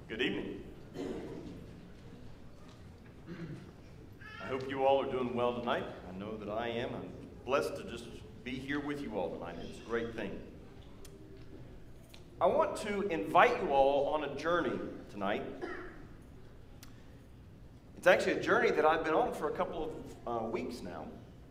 Good evening. I hope you all are doing well tonight. I know that I am. I'm blessed to just be here with you all tonight. It's a great thing. I want to invite you all on a journey tonight. It's actually a journey that I've been on for a couple of weeks now.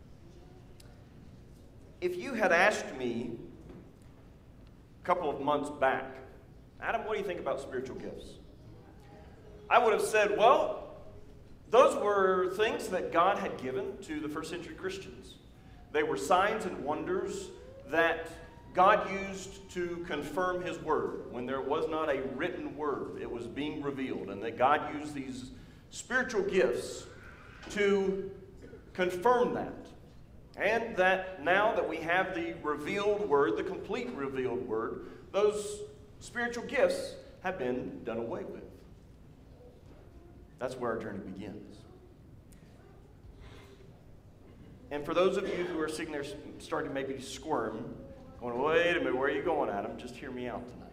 If you had asked me a couple of months back, Adam, what do you think about spiritual gifts? I would have said, well, those were things that God had given to the first century Christians. They were signs and wonders that God used to confirm His Word. When there was not a written Word, it was being revealed, and that God used these spiritual gifts to confirm that. And that now that we have the revealed Word, the complete revealed Word, those spiritual gifts have been done away with. That's where our journey begins. And for those of you who are sitting there starting to maybe squirm, going, wait a minute, where are you going, Adam? Just hear me out tonight.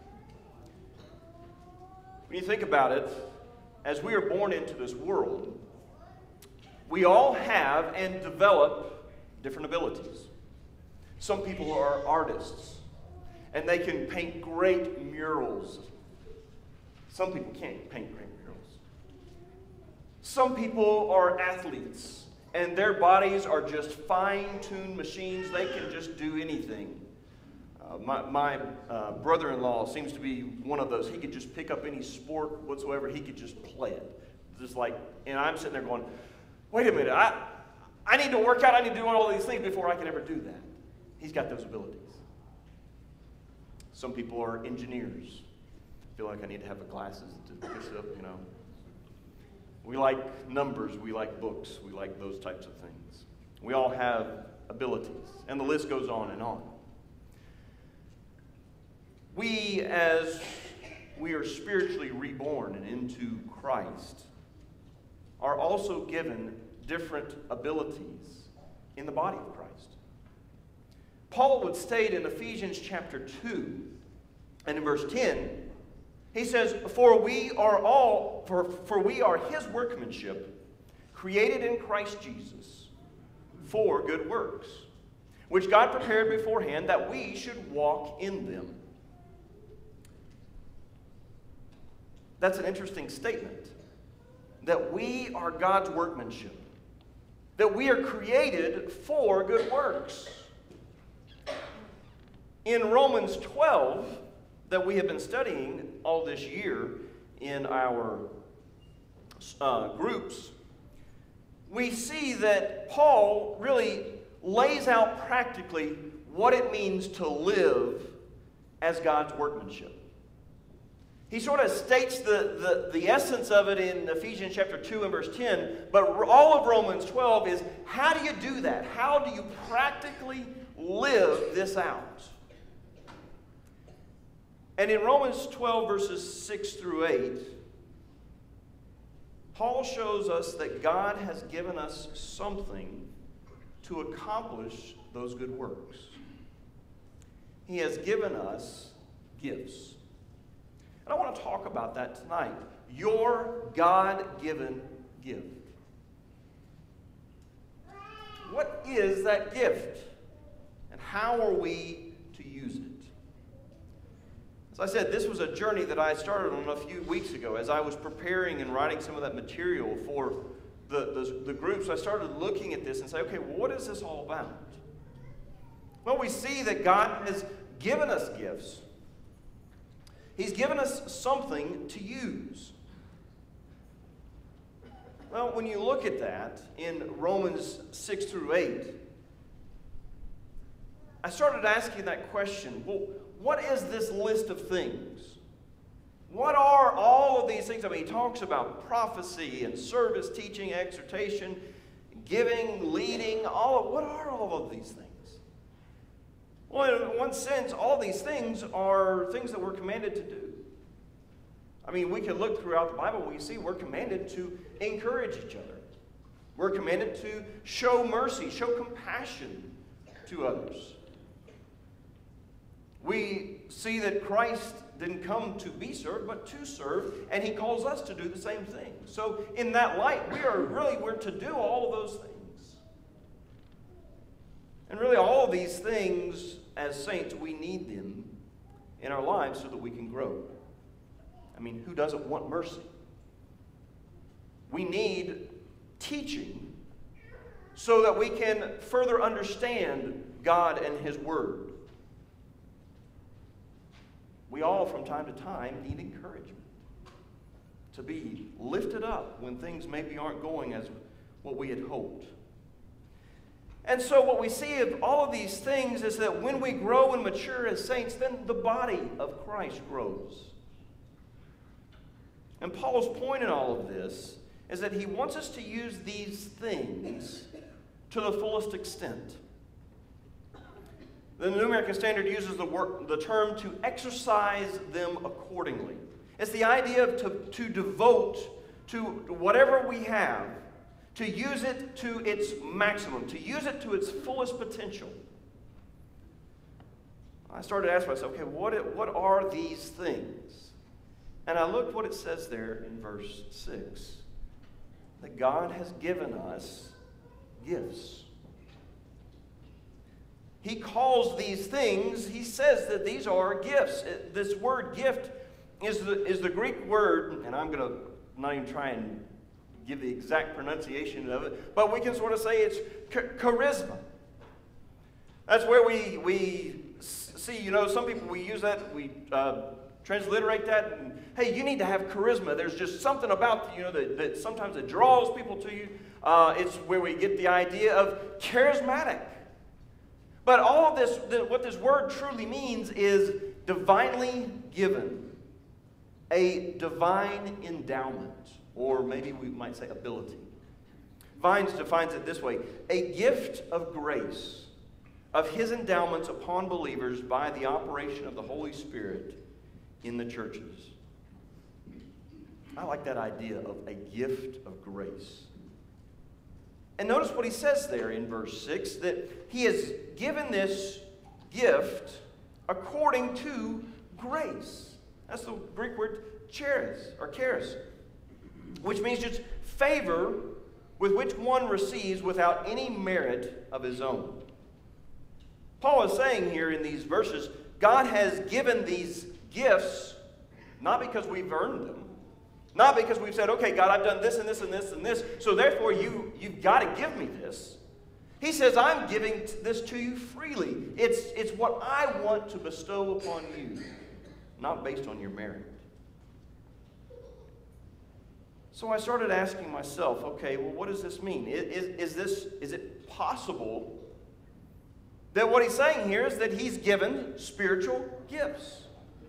When you think about it, as we are born into this world, we all have and develop different abilities. Some people are artists, and they can paint great murals. Some people can't paint great murals. Some people are athletes, and their bodies are just fine-tuned machines. They can just do anything. My brother-in-law seems to be one of those. He could just pick up any sport whatsoever. He could just play it. Just like, and I'm sitting there going, wait a minute, I need to work out. I need to do all these things before I can ever do that. He's got those abilities. Some people are engineers. I feel like I need to have the glasses to push it up, you know. We like numbers, we like books, we like those types of things. We all have abilities, and the list goes on and on. We, as we are spiritually reborn and into Christ, are also given different abilities in the body of Christ. Paul would state in Ephesians chapter 2 and in verse 10, he says, For we are His workmanship, created in Christ Jesus, for good works, which God prepared beforehand that we should walk in them. That's an interesting statement, that we are God's workmanship, that we are created for good works. In Romans 12, that we have been studying all this year in our groups, we see that Paul really lays out practically what it means to live as God's workmanship. He sort of states the essence of it in Ephesians chapter 2 and verse 10, but all of Romans 12 is, how do you do that? How do you practically live this out? And in Romans 12 verses 6 through 8, Paul shows us that God has given us something to accomplish those good works. He has given us gifts. And I want to talk about that tonight. Your God-given gift. What is that gift? And how are we to use it? As I said, this was a journey that I started on a few weeks ago. As I was preparing and writing some of that material for the groups, I started looking at this and say, okay, well, what is this all about? Well, we see that God has given us gifts. He's given us something to use. Well, when you look at that in Romans 6 through 8, I started asking that question, well, what is this list of things? What are all of these things? I mean, he talks about prophecy and service, teaching, exhortation, giving, leading, what are all of these things? Well, in one sense, all these things are things that we're commanded to do. I mean, we can look throughout the Bible, we see we're commanded to encourage each other. We're commanded to show mercy, show compassion to others. We see that Christ didn't come to be served, but to serve, and he calls us to do the same thing. So in that light, we're to do all of those things. And really all of these things, as saints, we need them in our lives so that we can grow. I mean, who doesn't want mercy? We need teaching so that we can further understand God and His Word. We all, from time to time, need encouragement to be lifted up when things maybe aren't going as what we had hoped. And so what we see of all of these things is that when we grow and mature as saints, then the body of Christ grows. And Paul's point in all of this is that he wants us to use these things to the fullest extent. The New American Standard uses the term to exercise them accordingly. It's the idea of to devote to whatever we have, to use it to its maximum, to use it to its fullest potential. I started to ask myself, okay, what are these things? And I looked what it says there in verse 6. That God has given us gifts. He calls these things, he says that these are gifts. This word gift is the Greek word, and I'm going to not even try and give the exact pronunciation of it, but we can sort of say it's charisma. That's where we see, some people, we use that, we transliterate that, and hey, you need to have charisma. There's just something about that sometimes it draws people to you. It's where we get the idea of charismatic. But all of this, what this word truly means is divinely given, a divine endowment, or maybe we might say ability. Vines defines it this way: a gift of grace, of His endowments upon believers by the operation of the Holy Spirit in the churches. I like that idea of a gift of grace. And notice what he says there in verse 6, that he has given this gift according to grace. That's the Greek word charis, which means just favor with which one receives without any merit of his own. Paul is saying here in these verses, God has given these gifts not because we've earned them, not because we've said, okay, God, I've done this and this and this and this, so therefore you've got to give me this. He says, I'm giving this to you freely. It's what I want to bestow upon you, not based on your merit. So I started asking myself, okay, well, what does this mean? Is it possible that what he's saying here is that he's given spiritual gifts?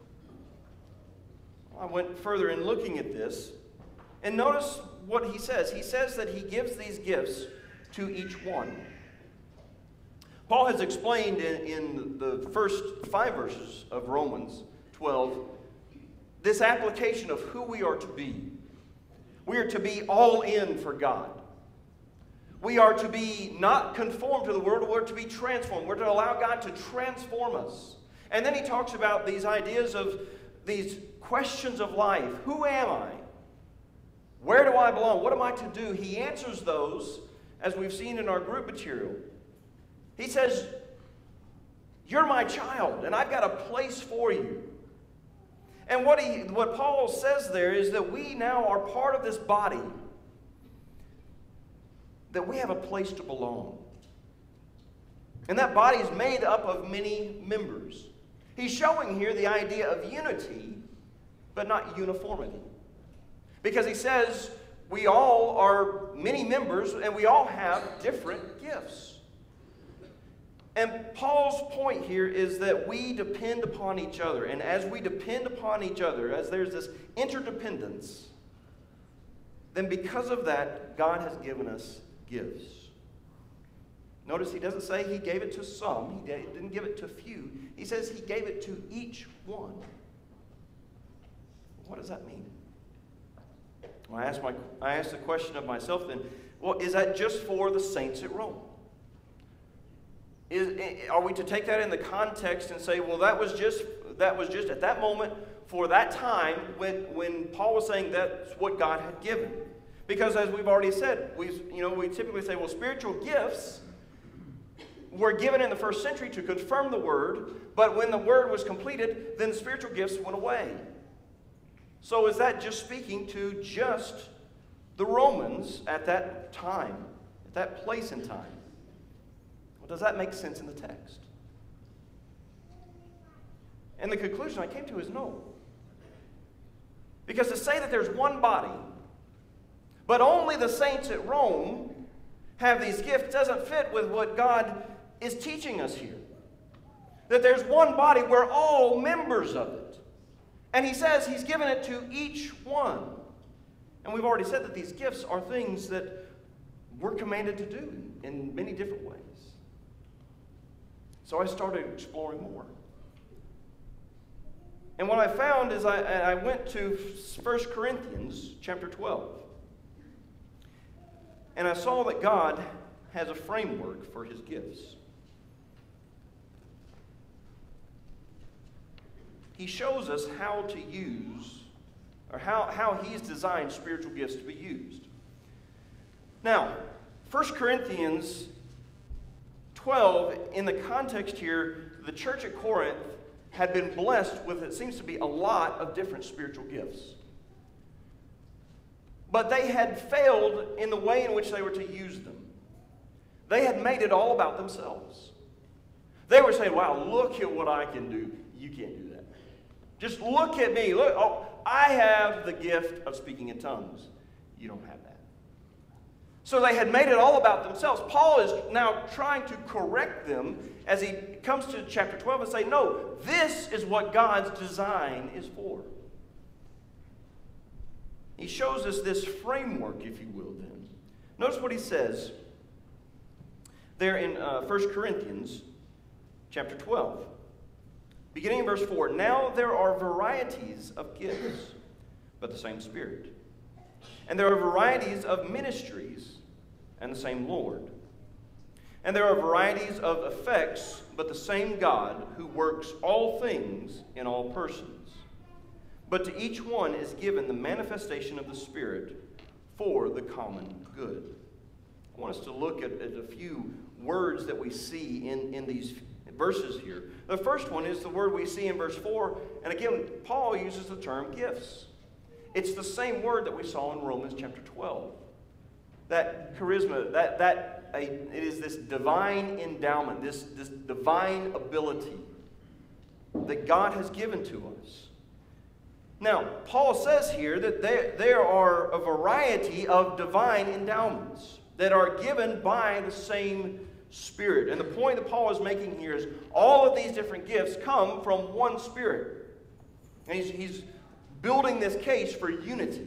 I went further in looking at this, and notice what he says. He says that he gives these gifts to each one. Paul has explained in the first 5 verses of Romans 12 this application of who we are to be. We are to be all in for God. We are to be not conformed to the world, we're to be transformed. We're to allow God to transform us. And then he talks about these ideas of these questions of life. Who am I? Where do I belong? What am I to do? He answers those as we've seen in our group material. He says, you're my child, and I've got a place for you. And what Paul says there is that we now are part of this body, that we have a place to belong. And that body is made up of many members. He's showing here the idea of unity, but not uniformity. Because he says we all are many members and we all have different gifts. And Paul's point here is that we depend upon each other. And as we depend upon each other, as there's this interdependence, then because of that, God has given us gifts. Notice he doesn't say he gave it to some. He didn't give it to few. He says he gave it to each one. What does that mean? Well, I asked the question of myself then, well, is that just for the saints at Rome? Are we to take that in the context and say, well, that was just at that moment for that time when Paul was saying that's what God had given. Because as we've already said, we typically say, well, spiritual gifts were given in the first century to confirm the word, but when the word was completed, then the spiritual gifts went away. So is that just speaking to just the Romans at that time, at that place in time? Well, does that make sense in the text? And the conclusion I came to is no. Because to say that there's one body, but only the saints at Rome have these gifts doesn't fit with what God is teaching us here. That there's one body, we're all members of it. And he says he's given it to each one. And we've already said that these gifts are things that we're commanded to do in many different ways. So I started exploring more. And what I found is I went to 1 Corinthians chapter 12. And I saw that God has a framework for his gifts. He shows us how to use, or how he's designed spiritual gifts to be used. Now, 1 Corinthians 12, in the context here, the church at Corinth had been blessed with, it seems to be, a lot of different spiritual gifts. But they had failed in the way in which they were to use them. They had made it all about themselves. They were saying, wow, look at what I can do. You can't do that. Just look at me. Look, oh, I have the gift of speaking in tongues. You don't have that. So they had made it all about themselves. Paul is now trying to correct them as he comes to chapter 12 and say, no, this is what God's design is for. He shows us this framework, if you will, then. Notice what he says there in 1 Corinthians chapter 12. Beginning in verse 4, now there are varieties of gifts, but the same Spirit. And there are varieties of ministries, and the same Lord. And there are varieties of effects, but the same God who works all things in all persons. But to each one is given the manifestation of the Spirit for the common good. I want us to look at a few words that we see in these verses here. The first one is the word we see in verse 4, and again, Paul uses the term gifts. It's the same word that we saw in Romans chapter 12. That charisma, it is this divine endowment, this divine ability that God has given to us. Now, Paul says here that there are a variety of divine endowments that are given by the same Spirit. And the point that Paul is making here is all of these different gifts come from one Spirit. And he's building this case for unity.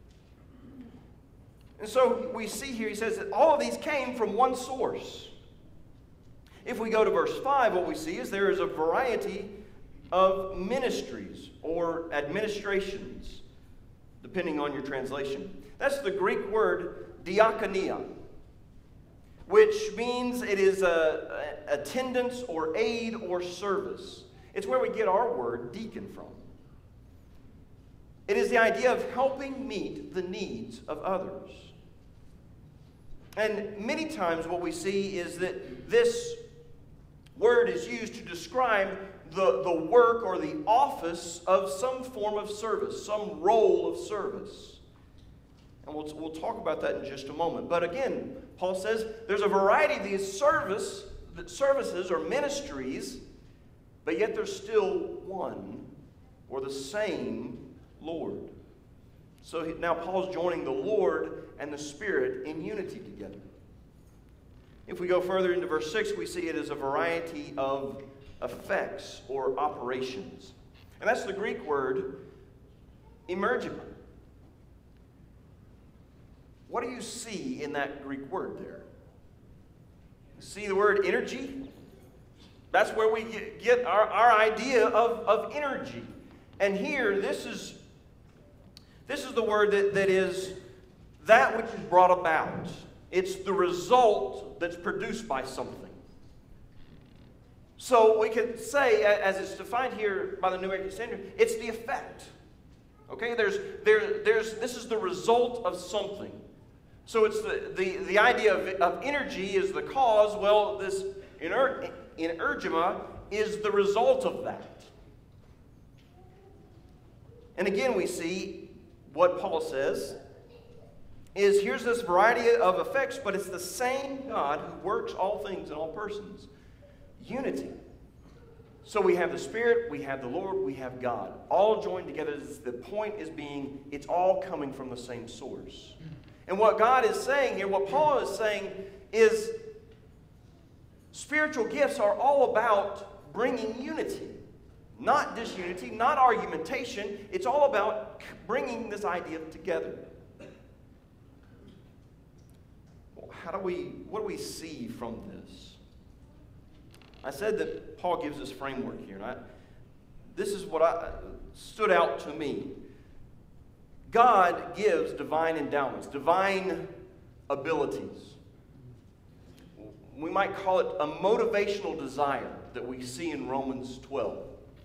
And so we see here, he says that all of these came from one source. If we go to verse 5, what we see is there is a variety of ministries or administrations, depending on your translation. That's the Greek word diakonia, which means it is attendance or aid or service. It's where we get our word deacon from. It is the idea of helping meet the needs of others. And many times what we see is that this word is used to describe the work or the office of some form of service, some role of service. And we'll talk about that in just a moment. But again, Paul says there's a variety of these services or ministries, but yet there's still one or the same Lord. So now Paul's joining the Lord and the Spirit in unity together. If we go further into verse 6, we see it as a variety of effects or operations. And that's the Greek word emergima. What do you see in that Greek word there? See the word energy? That's where we get our idea of energy. And here, this is the word that is that which is brought about. It's the result that's produced by something. So we could say, as it's defined here by the New American Standard, it's the effect. Okay, this is the result of something. So it's the idea of energy is the cause. Well, this energema is the result of that. And again, we see what Paul says is here's this variety of effects, but it's the same God who works all things in all persons. Unity. So we have the Spirit, we have the Lord, we have God. All joined together. The point is being, it's all coming from the same source. And what God is saying here, what Paul is saying is spiritual gifts are all about bringing unity. Not disunity, not argumentation. It's all about bringing this idea together. What do we see from this? I said that Paul gives this framework here, and this is what stood out to me. God gives divine endowments, divine abilities. We might call it a motivational desire that we see in Romans 12.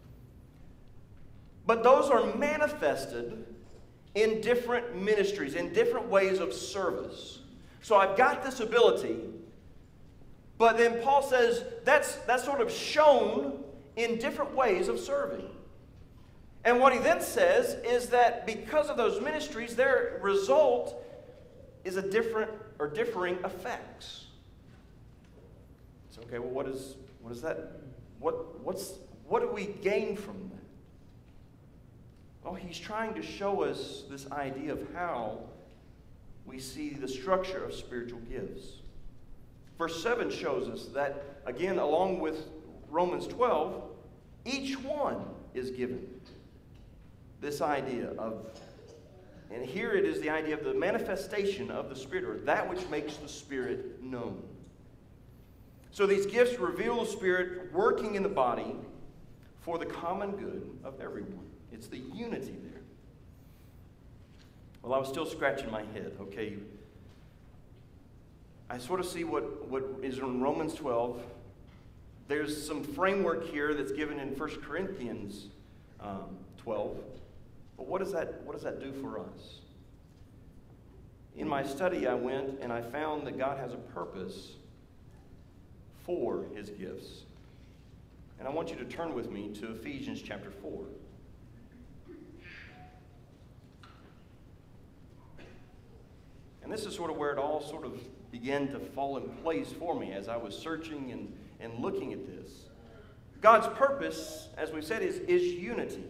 But those are manifested in different ministries, in different ways of service. So I've got this ability, but then Paul says that's sort of shown in different ways of serving. And what he then says is that because of those ministries, their result is a different or differing effects. So, okay, well, what is that? What do we gain from that? Well, he's trying to show us this idea of how we see the structure of spiritual gifts. Verse 7 shows us that, again, along with Romans 12, each one is given this idea of, and here it is the idea of the manifestation of the Spirit, or that which makes the Spirit known. So these gifts reveal the Spirit working in the body for the common good of everyone. It's the unity there. Well, I was still scratching my head. Okay, I sort of see what is in Romans 12. There's some framework here that's given in 1 Corinthians 12. But what does that do for us? In my study, I went and I found that God has a purpose for his gifts. And I want you to turn with me to Ephesians chapter 4. And this is sort of where it all sort of began to fall in place for me as I was searching and looking at this. God's purpose, as we said, is unity.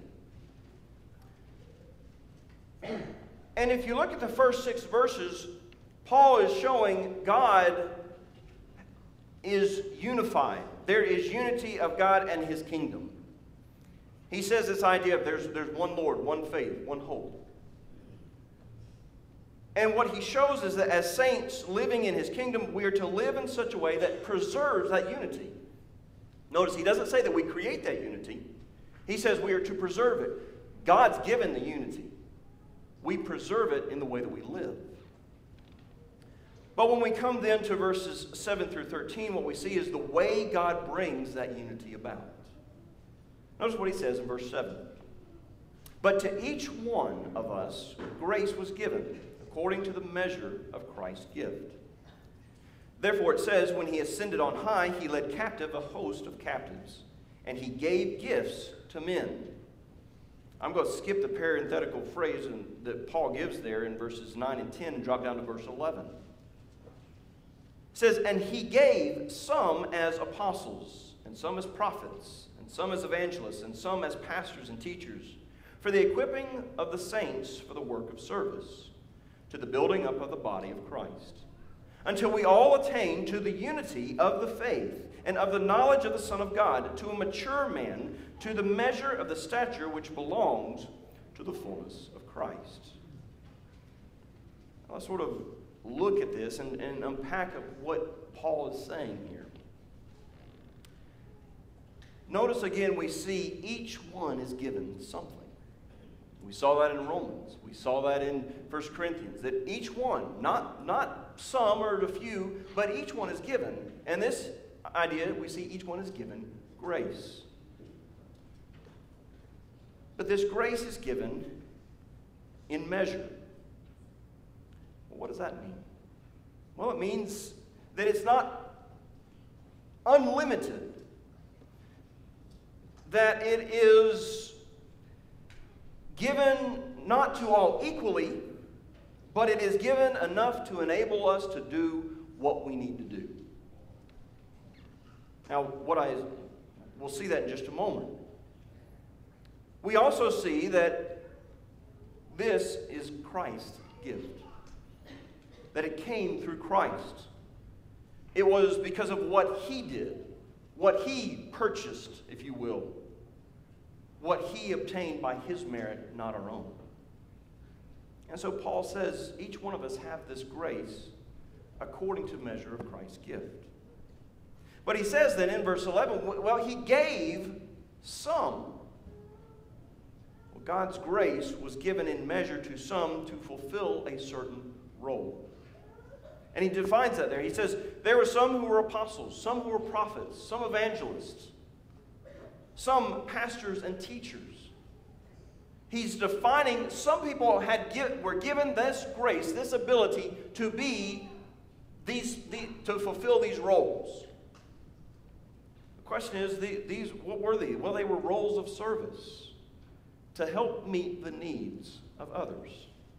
And if you look at the first 6 verses, Paul is showing God is unified. There is unity of God and his kingdom. He says this idea of there's one Lord, one faith, one hope. And what he shows is that as saints living in his kingdom, we are to live in such a way that preserves that unity. Notice he doesn't say that we create that unity. He says we are to preserve it. God's given the unity. We preserve it in the way that we live. But when we come then to verses 7 through 13, what we see is the way God brings that unity about. Notice what he says in verse 7. But to each one of us grace was given, according to the measure of Christ's gift. Therefore it says, when he ascended on high, he led captive a host of captives, and he gave gifts to men. I'm going to skip the parenthetical phrase that Paul gives there in verses 9 and 10 and drop down to verse 11. It says, and he gave some as apostles, and some as prophets, and some as evangelists, and some as pastors and teachers, for the equipping of the saints for the work of service, to the building up of the body of Christ, until we all attain to the unity of the faith and of the knowledge of the Son of God, to a mature man, to the measure of the stature which belongs to the fullness of Christ. Let's sort of look at this and unpack what Paul is saying here. Notice again, we see each one is given something. We saw that in Romans. We saw that in 1 Corinthians. That each one, not some or a few, but each one is given. And this idea, we see each one is given grace. But this grace is given in measure. Well, what does that mean? Well, it means that it's not unlimited, that it is given not to all equally, but it is given enough to enable us to do what we need to do. Now, we'll see that in just a moment. We also see that this is Christ's gift, that it came through Christ. It was because of what He did, what He purchased, if you will, what He obtained by His merit, not our own. And so Paul says each one of us have this grace according to the measure of Christ's gift. But he says that in verse 11, well, He gave some. Well, God's grace was given in measure to some to fulfill a certain role. And he defines that there. He says, there were some who were apostles, some who were prophets, some evangelists, some pastors and teachers. He's defining, some people were given this grace, this ability to be to fulfill these roles. The question is, what were they? Well, they were roles of service to help meet the needs of others.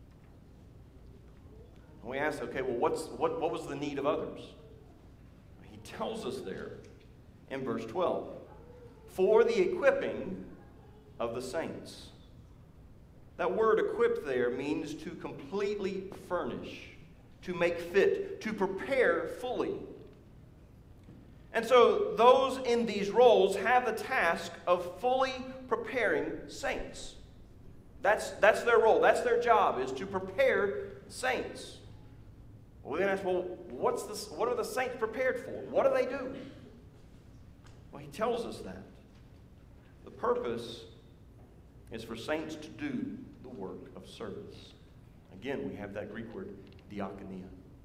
And we ask, okay, well, what was the need of others? He tells us there in verse 12, for the equipping of the saints. That word equip there means to completely furnish, to make fit, to prepare fully. And so those in these roles have the task of fully preparing saints. That's their role. That's their job, is to prepare saints. Well, we then ask, well, what are the saints prepared for? What do they do? Well, he tells us that. The purpose is for saints to do the work of service. Again, we have that Greek word, diakonia.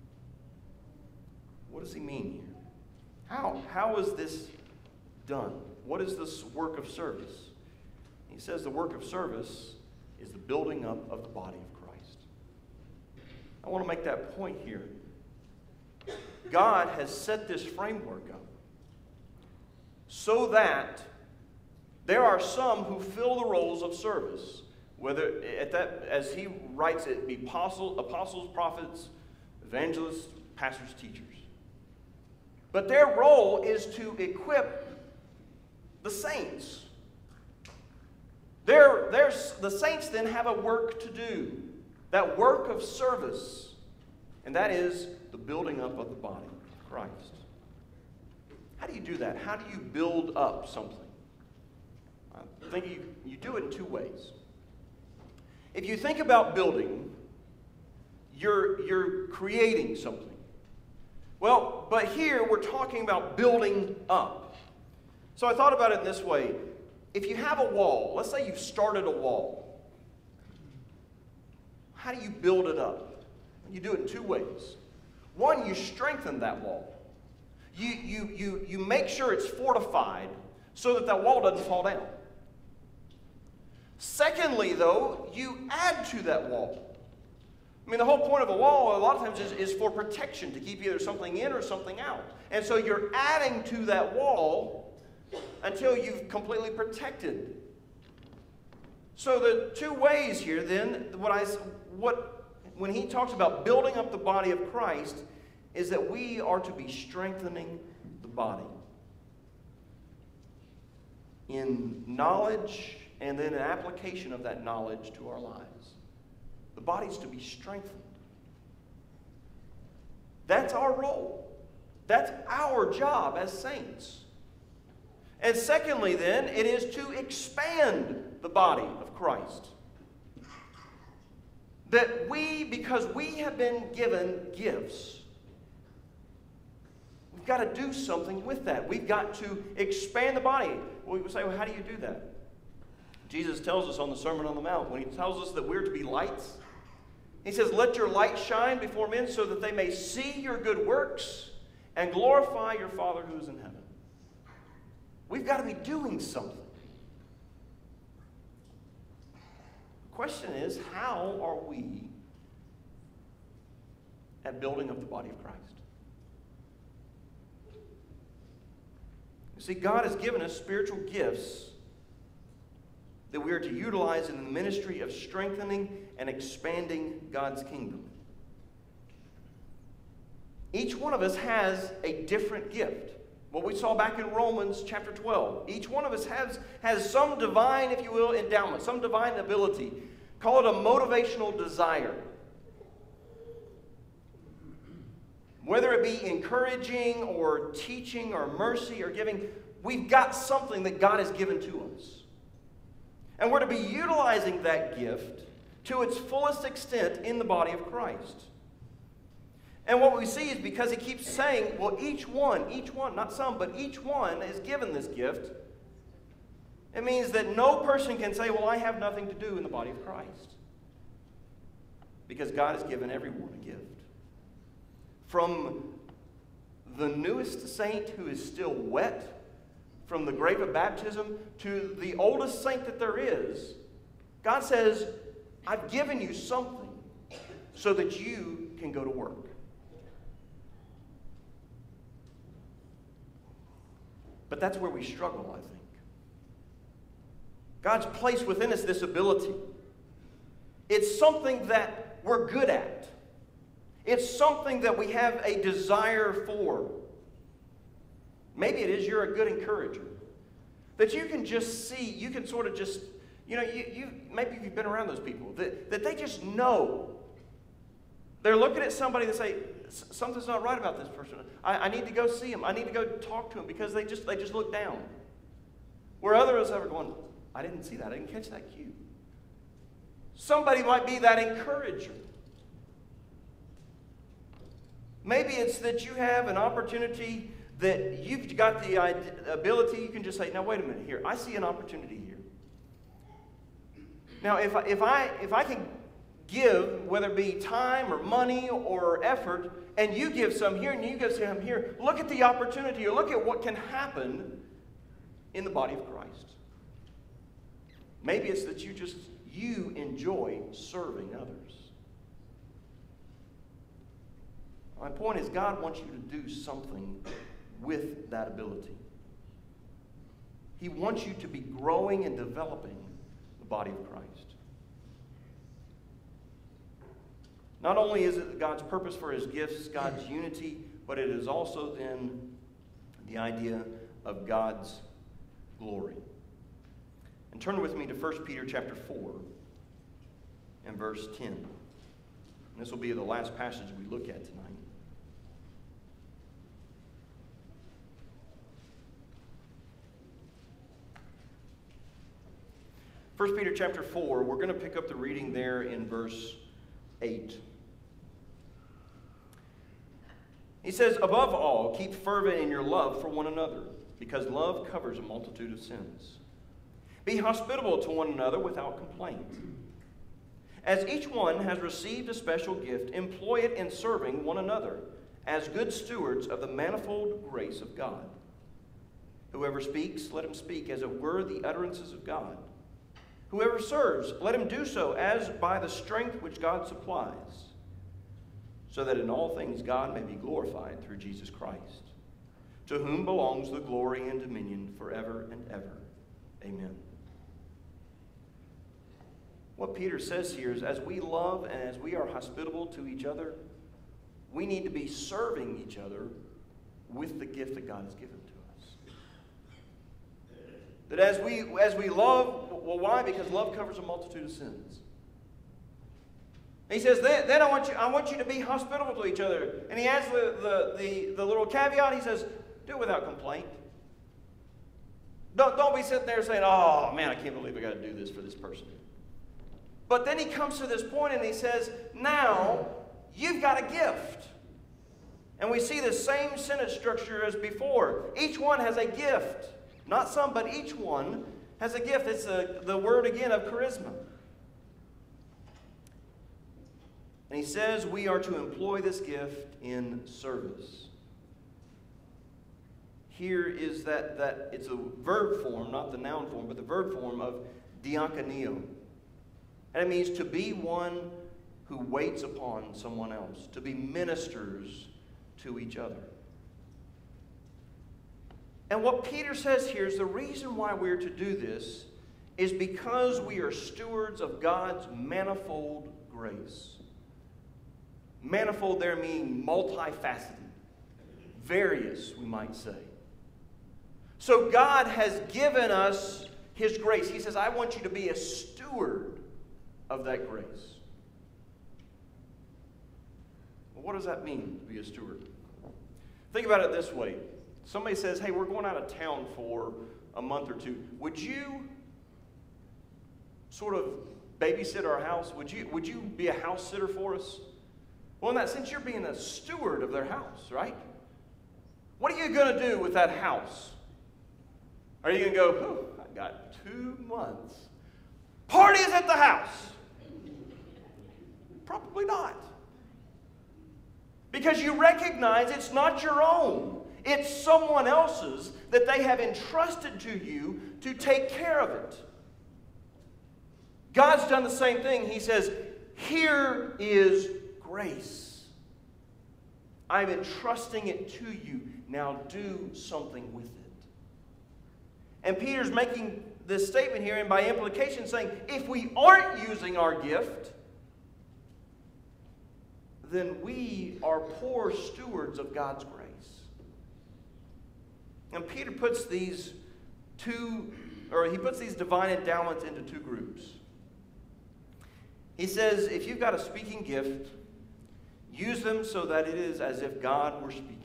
What does he mean here? How is this done? What is this work of service? He says the work of service is the building up of the body of Christ. I want to make that point here. God has set this framework up so that there are some who fill the roles of service, whether as he writes it, be apostles, prophets, evangelists, pastors, teachers. But their role is to equip the saints. The saints then have a work to do, that work of service, and that is the building up of the body of Christ. How do you do that? How do you build up something? I think you do it in two ways. If you think about building, you're creating something. Well, but here we're talking about building up. So I thought about it in this way. If you have a wall, let's say you've started a wall. How do you build it up? You do it in two ways. One, you strengthen that wall. You make sure it's fortified so that wall doesn't fall down. Secondly, though, you add to that wall. I mean, the whole point of a wall, a lot of times, is for protection, to keep either something in or something out. And so you're adding to that wall until you've completely protected. So the two ways here, then, when he talks about building up the body of Christ, is that we are to be strengthening the body in knowledge and then an application of that knowledge to our lives. The body's to be strengthened. That's our role. That's our job as saints. And secondly, then, it is to expand the body of Christ. That because we have been given gifts, we've got to do something with that. We've got to expand the body. We would say, well, how do you do that? Jesus tells us on the Sermon on the Mount, when he tells us that we're to be lights, he says, let your light shine before men so that they may see your good works and glorify your Father who is in heaven. We've got to be doing something. The question is, how are we at building up the body of Christ? You see, God has given us spiritual gifts that we are to utilize in the ministry of strengthening and expanding God's kingdom. Each one of us has a different gift. What we saw back in Romans chapter 12. Each one of us has some divine, if you will, endowment, some divine ability. Call it a motivational desire. Whether it be encouraging or teaching or mercy or giving, we've got something that God has given to us. And we're to be utilizing that gift to its fullest extent in the body of Christ. And what we see is because he keeps saying, well, each one, not some, but each one is given this gift. It means that no person can say, well, I have nothing to do in the body of Christ. Because God has given everyone a gift. From the newest saint who is still wet from the grave of baptism to the oldest saint that there is, God says, I've given you something so that you can go to work. But that's where we struggle, I think. God's placed within us this ability. It's something that we're good at. It's something that we have a desire for. Maybe it is you're a good encourager. That you can just see, you can sort of just, maybe you've been around those people, that they just know. They're looking at somebody and say, something's not right about this person. I need to go see him. I need to go talk to him because they just look down. Where others are going, I didn't see that. I didn't catch that cue. Somebody might be that encourager. Maybe it's that you have an opportunity that you've got the ability, you can just say, now wait a minute here. I see an opportunity here. Now if I can give, whether it be time or money or effort, and you give some here and you give some here, look at the opportunity or look at what can happen in the body of Christ. Maybe it's that you enjoy serving others. My point is, God wants you to do something with that ability. He wants you to be growing and developing the body of Christ. Not only is it God's purpose for his gifts, God's unity, but it is also then the idea of God's glory. And turn with me to 1 Peter chapter 4 and verse 10. And this will be the last passage we look at tonight. 1 Peter chapter 4, we're going to pick up the reading there in verse 8. He says, above all, keep fervent in your love for one another, because love covers a multitude of sins. Be hospitable to one another without complaint. As each one has received a special gift, employ it in serving one another as good stewards of the manifold grace of God. Whoever speaks, let him speak as it were the utterances of God. Whoever serves, let him do so as by the strength which God supplies, so that in all things God may be glorified through Jesus Christ, to whom belongs the glory and dominion forever and ever. Amen. What Peter says here is, as we love and as we are hospitable to each other, we need to be serving each other with the gift that God has given to us. That as we love, well, why? Because love covers a multitude of sins. He says, then I want you to be hospitable to each other. And he adds the little caveat. He says, do it without complaint. Don't be sitting there saying, oh, man, I can't believe I got to do this for this person. But then he comes to this point and he says, now you've got a gift. And we see the same sentence structure as before. Each one has a gift. Not some, but each one has a gift. It's the word again of charisma. And he says we are to employ this gift in service. here is that it's a verb form, not the noun form, but the verb form of diakoneo. And it means to be one who waits upon someone else, to be ministers to each other. And what Peter says here is the reason why we're to do this is because we are stewards of God's manifold grace. Manifold there meaning multifaceted, various, we might say. So God has given us His grace. He says, I want you to be a steward of that grace. Well, what does that mean, to be a steward? Think about it this way. Somebody says, hey, we're going out of town for a month or two. Would you sort of babysit our house? Would you be a house sitter for us? Well, in that sense, you're being a steward of their house, right? What are you going to do with that house? Are you going to go, I got 2 months. Parties at the house. Probably not. Because you recognize it's not your own. It's someone else's that they have entrusted to you to take care of it. God's done the same thing. He says, here is grace. I'm entrusting it to you. Now do something with it. And Peter's making this statement here, and by implication saying, if we aren't using our gift, then we are poor stewards of God's grace. And Peter puts these divine endowments into two groups. He says, if you've got a speaking gift, use them so that it is as if God were speaking.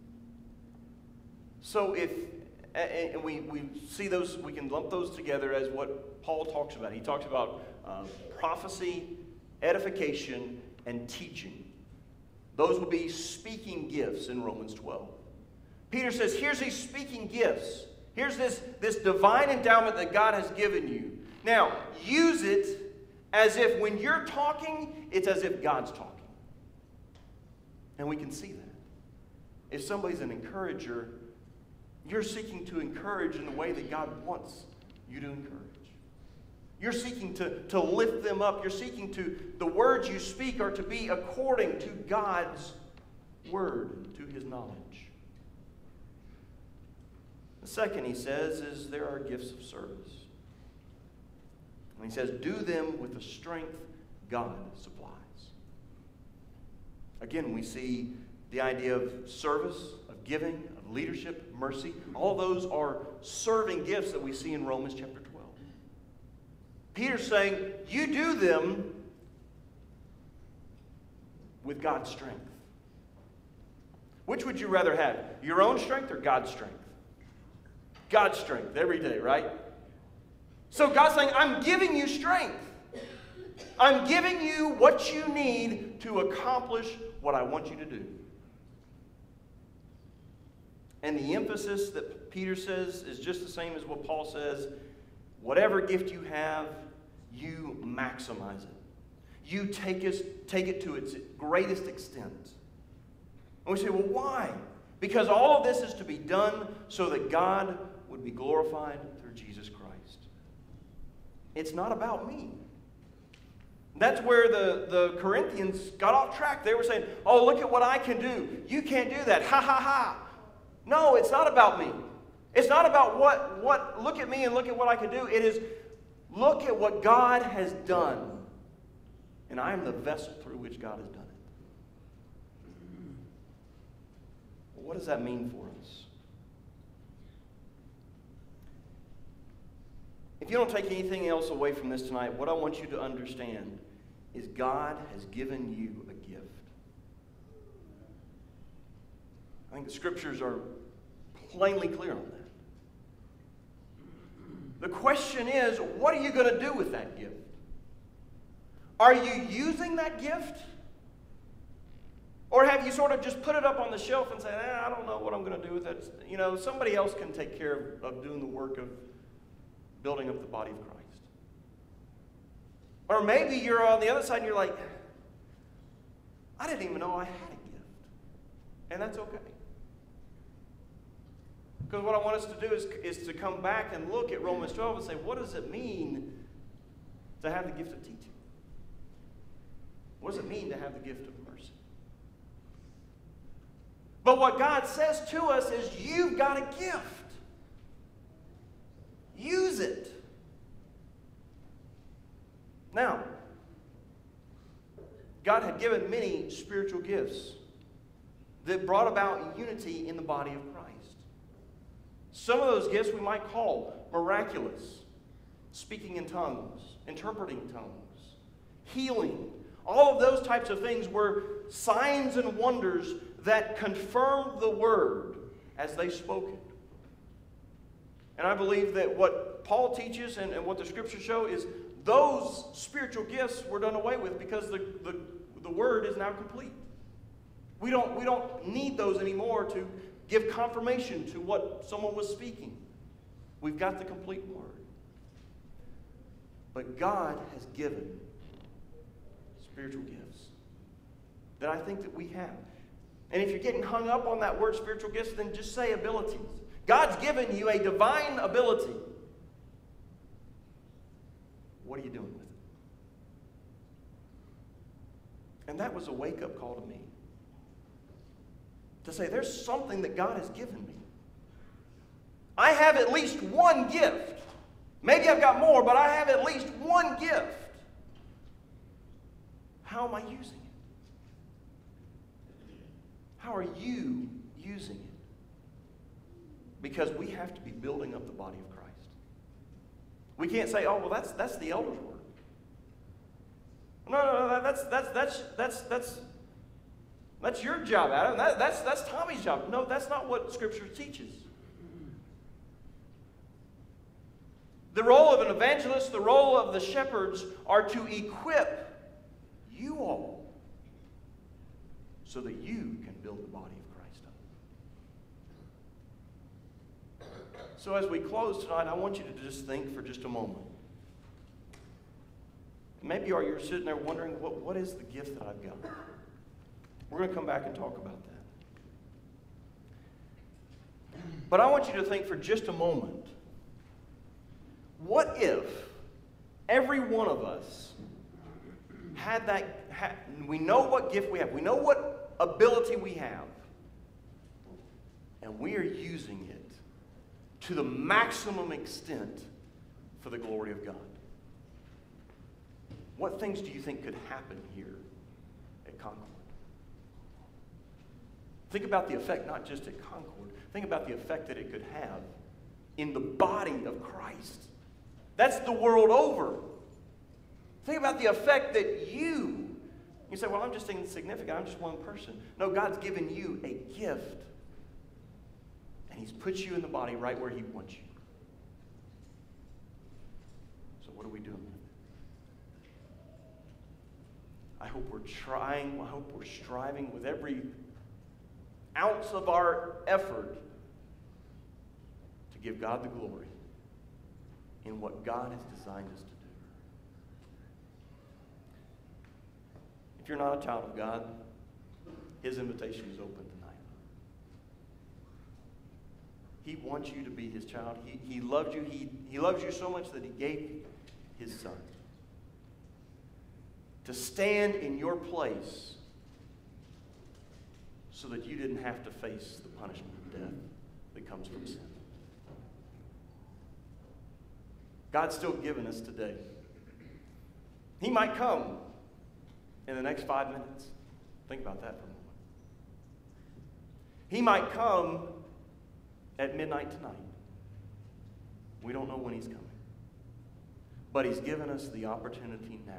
So and we see those, we can lump those together as what Paul talks about. He talks about prophecy, edification, and teaching. Those will be speaking gifts in Romans 12. Peter says, here's these speaking gifts. Here's this divine endowment that God has given you. Now, use it as if when you're talking, it's as if God's talking. And we can see that. If somebody's an encourager, you're seeking to encourage in the way that God wants you to encourage. You're seeking to lift them up. You're seeking to, the words you speak are to be according to God's word, to His knowledge. The second, he says, is there are gifts of service. And he says, do them with the strength God supplies. Again, we see the idea of service, of giving, of leadership, mercy. All those are serving gifts that we see in Romans chapter 12. Peter's saying, you do them with God's strength. Which would you rather have? Your own strength or God's strength? God's strength every day, right? So God's saying, I'm giving you strength. I'm giving you what you need to accomplish what I want you to do. And the emphasis that Peter says is just the same as what Paul says. Whatever gift you have, you maximize it. You take it to its greatest extent. And we say, well, why? Because all of this is to be done so that God would be glorified through Jesus Christ. It's not about me. That's where the Corinthians got off track. They were saying, oh, look at what I can do. You can't do that. Ha, ha, ha. No, it's not about me. It's not about what look at me and look at what I can do. It is, look at what God has done. And I am the vessel through which God has done it. Well, what does that mean for us? If you don't take anything else away from this tonight, what I want you to understand is God has given you a gift. I think the scriptures are plainly clear on that. The question is, what are you going to do with that gift? Are you using that gift? Or have you sort of just put it up on the shelf and said, I don't know what I'm going to do with it. You know, somebody else can take care of doing the work of building up the body of Christ. Or maybe you're on the other side and you're like, I didn't even know I had a gift. And that's okay. Because what I want us to do is to come back and look at Romans 12 and say, what does it mean to have the gift of teaching? What does it mean to have the gift of mercy? But what God says to us is, you've got a gift. Use it. Now, God had given many spiritual gifts that brought about unity in the body of Christ. Some of those gifts we might call miraculous, speaking in tongues, interpreting tongues, healing. All of those types of things were signs and wonders that confirmed the word as they spoke it. And I believe that what Paul teaches and what the scriptures show is those spiritual gifts were done away with because the word is now complete. We don't need those anymore to give confirmation to what someone was speaking. We've got the complete word. But God has given spiritual gifts that I think that we have. And if you're getting hung up on that word spiritual gifts, then just say abilities. God's given you a divine ability. What are you doing with it? And that was a wake-up call to me. To say, there's something that God has given me. I have at least one gift. Maybe I've got more, but I have at least one gift. How am I using it? How are you using it? Because we have to be building up the body of Christ. We can't say, oh, well, that's the elder's work. No, that's your job, Adam. That's Tommy's job. No, that's not what Scripture teaches. The role of an evangelist, the role of the shepherds are to equip you all so that you can build the body of Christ up. So as we close tonight, I want you to just think for just a moment. Maybe you're sitting there wondering, what is the gift that I've got? We're going to come back and talk about that. But I want you to think for just a moment, what if every one of us we know what gift we have, we know what ability we have, and we are using it to the maximum extent for the glory of God? What things do you think could happen here at Concord? Think about the effect, not just at Concord. Think about the effect that it could have in the body of Christ. That's the world over. Think about the effect that you say, well, I'm just insignificant. I'm just one person. No, God's given you a gift. And He's put you in the body right where He wants you. So what are we doing? I hope we're trying, I hope we're striving with every ounce of our effort to give God the glory in what God has designed us to do. If you're not a child of God, His invitation is open tonight. He wants you to be His child. He loved you. He loves you so much that He gave His Son to stand in your place so that you didn't have to face the punishment of death that comes from sin. God's still giving us today. He might come in the next 5 minutes. Think about that for a moment. He might come at midnight tonight. We don't know when He's coming. But He's given us the opportunity now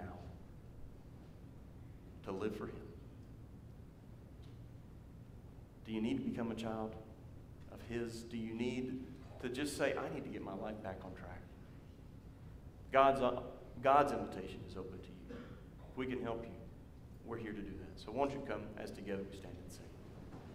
to live for Him. Do you need to become a child of His? Do you need to just say, I need to get my life back on track? God's invitation is open to you. If we can help you, we're here to do that. So won't you come as together we stand and sing.